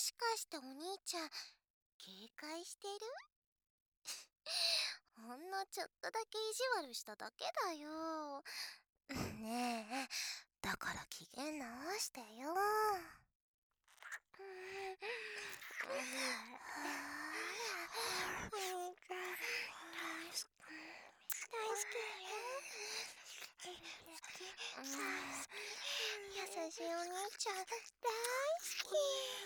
しかしてお兄ちゃん、警戒してる？ほんのちょっとだけ意地悪しただけだよ。ねえ、だから機嫌直してよ。お兄ちゃん、大好きだよ。優しいお兄ちゃん、大好き。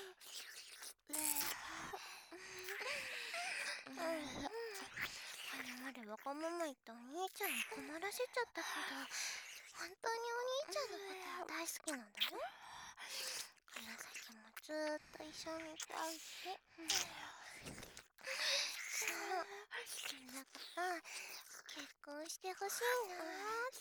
までわがまま言ったお兄ちゃんに困らせちゃったけど、本当にお兄ちゃんのことは大好きなんだよ。この先もずーっと一緒にいたいし。そう、だから結婚してほしいなーって。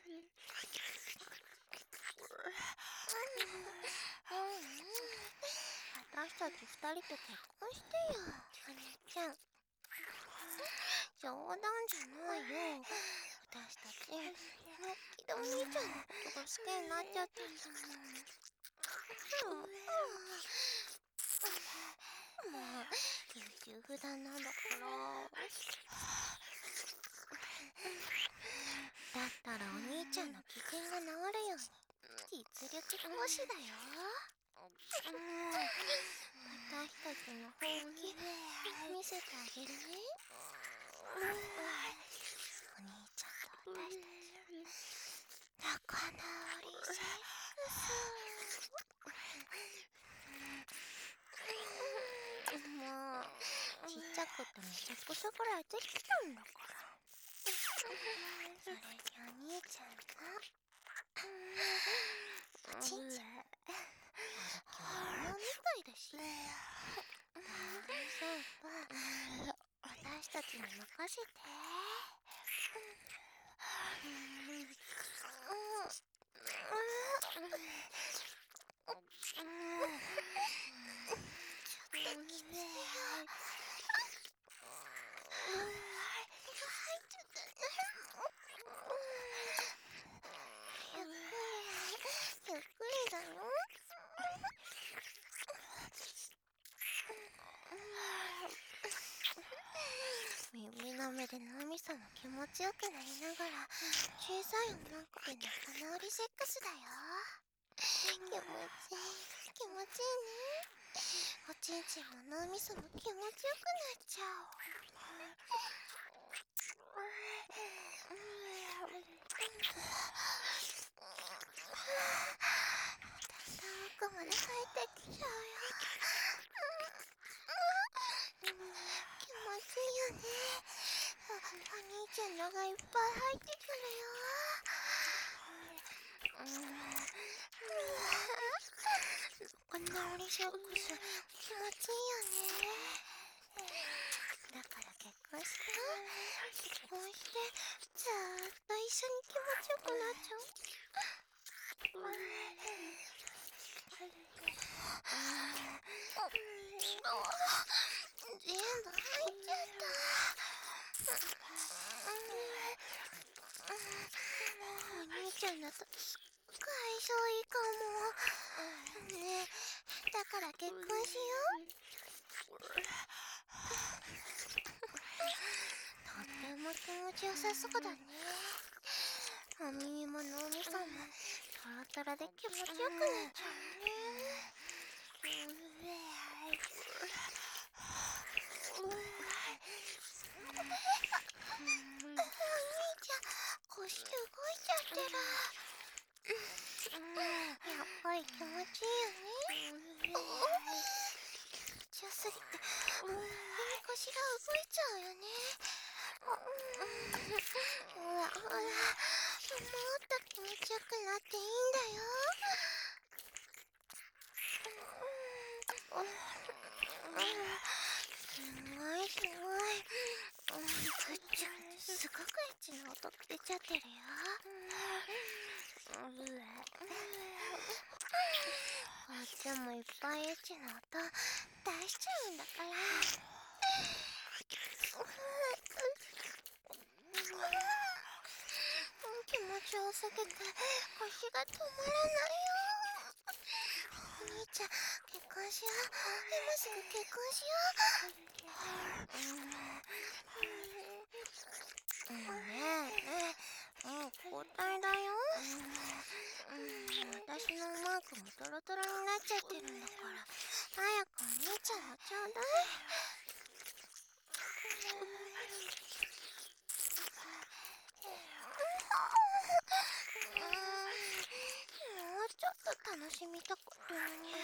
私たち二人と結婚してよ、お兄ちゃん。冗談じゃないよ。私たち、本気でお兄ちゃんのことが好きになっちゃったんだもん。もう、優柔不断なんだから。だったらお兄ちゃんの機嫌が治るように、実力行使だよ。私たちの本気、見せてあげるね。お兄ちゃんと私たち、仲直りセックス。もう、ちっちゃくてもセックスくらいできたんだから。それにお兄ちゃんが、おちんちん、まるみたいだし。大丈夫。私たちに任せて。ちょっときついよ。入っちゃったね。ゆっくりだよ。耳の目で脳みそも気持ちよくなりながら小さい女の子で仲直りセックスだよ。気持ちいい、気持ちいいね。おちんちんも脳みそも気持ちよくなっちゃう。だんだん奥まで入ってきちゃうよ。気持ちいいよね。お兄ちゃんのがいっぱい入ってくるよ。仲直りセックス気持ちいいよね。だから結婚して、結婚してずーっと一緒に気持ちよくなっちゃう。全部入っちゃった。お兄ちゃんだとすっごい相性いいかも。ねえ、だから結婚しよう。とっても気持ちよさそうだね。お耳も脳みそもトロトロで気持ちよくなっちゃうね。お兄ちゃん、腰動いちゃってる。やっぱり気持ちいいよね。気持ちよすぎて、本当に腰が動いちゃうよね。ほらほら、もっと気持ちよくなっていいんだよ。すごいすごい。ぐっちゃんってすごくエッチな音出ちゃってるよ。こっちもいっぱいエッチな音出しちゃうんだから。気持ちよすぎて腰が止まらないよ。お兄ちゃん、結婚しよう。今すぐ結婚しよう。ねえ、もう交代だよ。私のマークもトロトロになっちゃってるんだから、早くお兄ちゃんのちょうだい。もうちょっと楽しみたかったのに。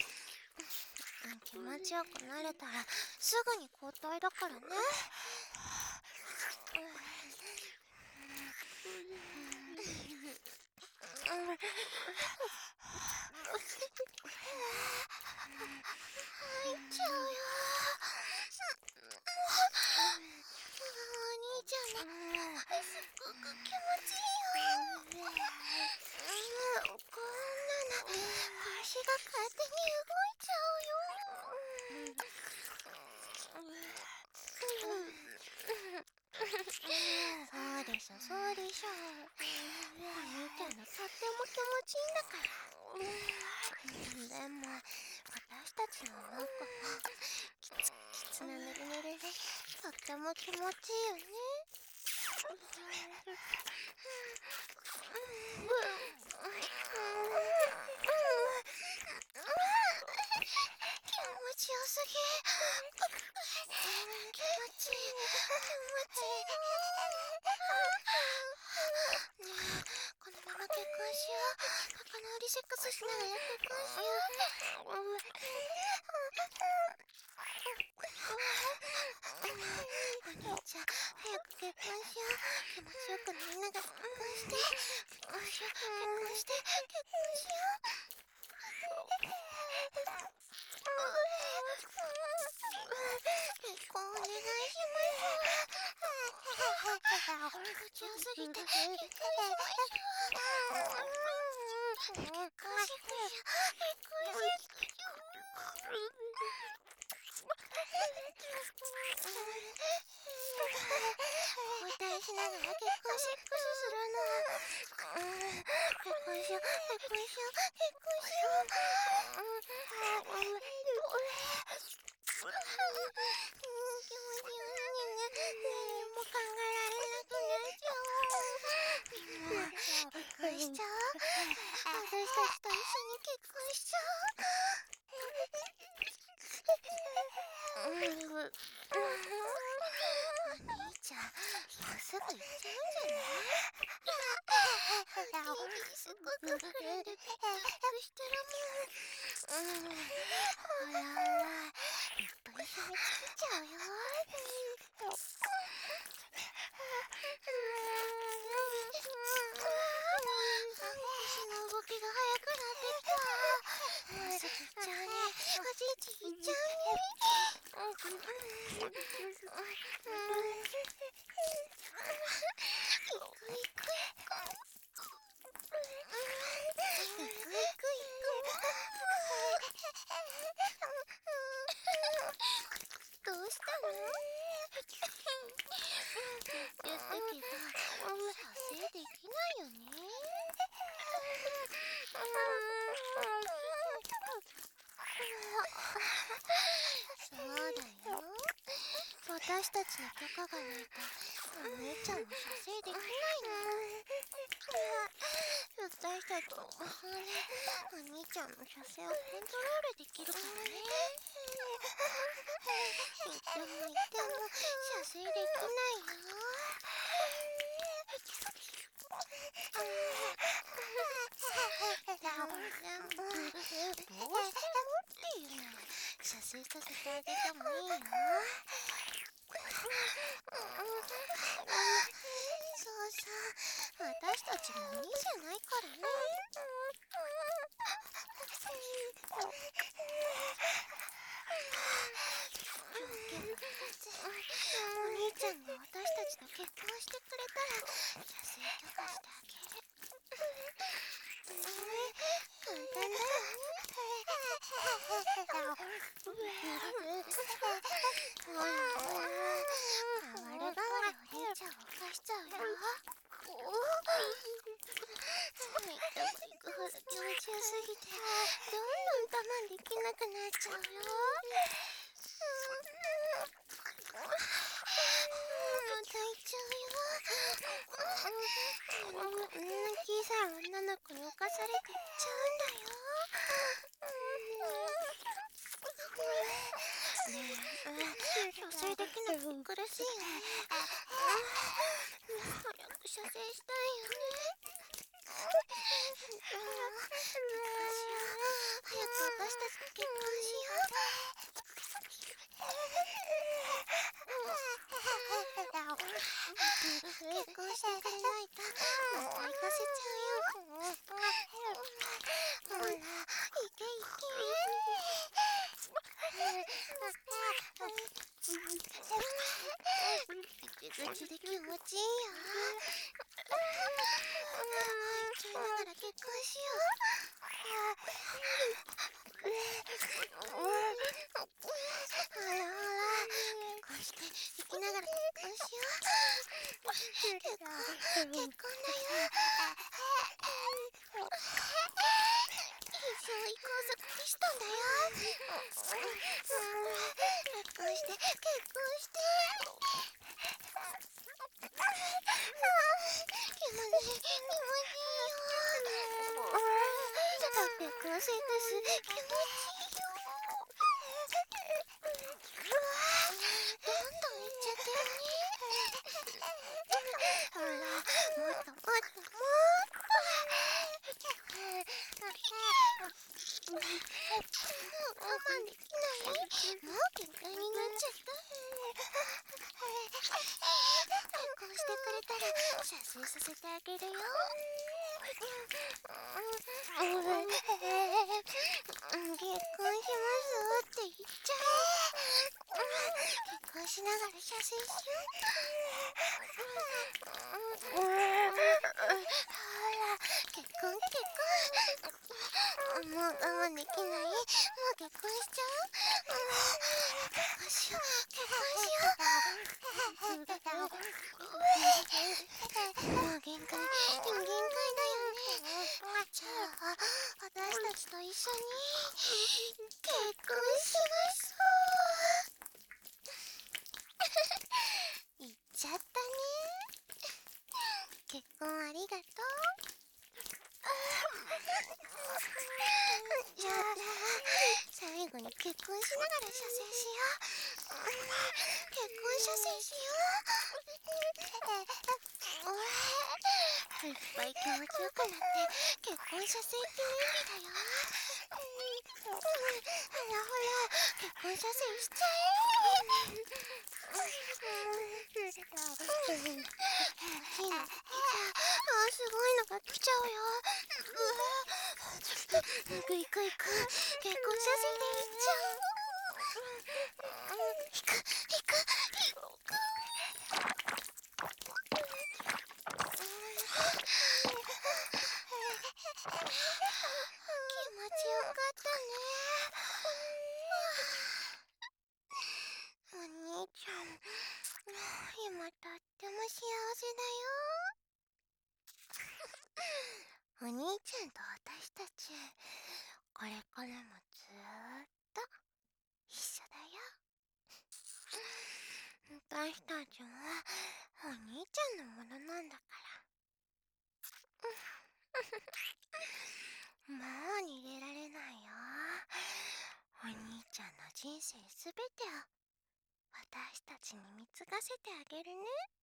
気持ちよくなれたらすぐに交代だからね。入っちゃうよ。お兄ちゃんのすっごく気持ちいいよ。こんなの腰が勝手に動いちゃうよ。そうでしょそうでしょ。お兄ちゃんのとっても気持ちいいんだから。でも私たちのなんかきつなぬるぬるでとっても気持ちいいよね。気持ちよすぎ。気持ちいい気持ちいい。ねえ、このまま結婚しよう。仲直りセックスしながら結婚しよう。お兄ちゃん、早く結婚しよう。気持ちよくなりながら結婚して結婚しよう。結婚して結婚しよう。結婚お願いします。気持ちよすぎて結婚しましょう。結婚しましょう。結婚し交代しながら結婚セックスするの。結婚しよう結婚しよう結婚しよう。気持ちよすぎて何も考えられなくなっちゃう。もう結婚しちゃおう。私たちと一緒に結婚しちゃおう。お兄ちゃん、もうすぐ行っちゃうんじゃない？すっごく膨らんでピクピクしてるもん。ほらほら、ずっと一緒に作っちゃうよ。足の動きが速くなってきた。もうすぐ行っちゃうね。おじいち行っちゃうね。行く行く。どうしたの？言ったけど、射精できないよね。そうだよ。私たちの許可がないとお姉ちゃんも射精できないの。私たちの魔法でお兄ちゃんの射精をコントロールできるからね。言っても射精できないよ。でもどうしてもっていうなら射精させてあげてもいいよ。そうそう、私たちも鬼じゃないからね。条件が2つ。お兄ちゃんが私たちと結婚してくれたら射精許可してあげる。簡単だよね。ほらほら、代わりお兄ちゃんを犯しちゃうよ。行くほら気持ちよすぎてどんどん玉ちゃうよ。泣いちゃうよ。こんな小さい女の子に侵されていっちゃうんだよ。ねえ、射精できなくて苦しいよね。早く射精したいよね。結婚しよう。早く私たちと結婚しよう。結婚してくれないともう行かせちゃうよ。ほら、行け行け。ぐちぐちで気持ちいいよ。ちゃいながら結婚しよう。ほらほら、結婚して生きながら結婚しよう。結婚だよ。一生移行するリストだよ。結婚して結婚して。気持ちいいよ。結婚生活気持ちいいよ。どんどんいっちゃってるね。ほら、もっともっともっと。もう我慢できない。もう限界になっちゃった。結婚してくれたら射精させてあげるよ。結婚しますって言っちゃえ。結婚しながら射精しよう。ほら、結婚結婚。もう我慢できない。もう結婚しちゃう。結婚しよう。結婚しよう。もう限界だよね。じゃあ、私たちと一緒に結婚しましょう。言っちゃったね。結婚ありがとう。じゃあ、最後に結婚しながら射精しよう。結婚射精しよう。いっぱい気持ちよくなって結婚射精っていう意味だよ。ほらほら、結婚射精しちゃえ。いいの。すごいのが来ちゃうよ。行く行く行く。結婚射精で行っちゃう。行く行く行く。気持ちよかったね。お兄ちゃん、今とっても幸せだよ。お兄ちゃんと私たち、これからもずーっと一緒だよ。私たちはお兄ちゃんのものなんだから。もう逃げられないよ。お兄ちゃんの人生すべてを私たちに貢がせてあげるね。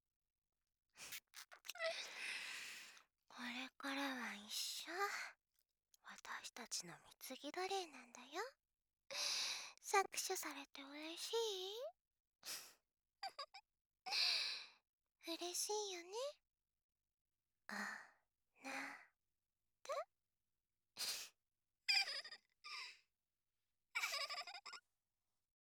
これからは一生私たちの貢ぎ奴隷なんだよ。搾取されて嬉しい？嬉しいよね。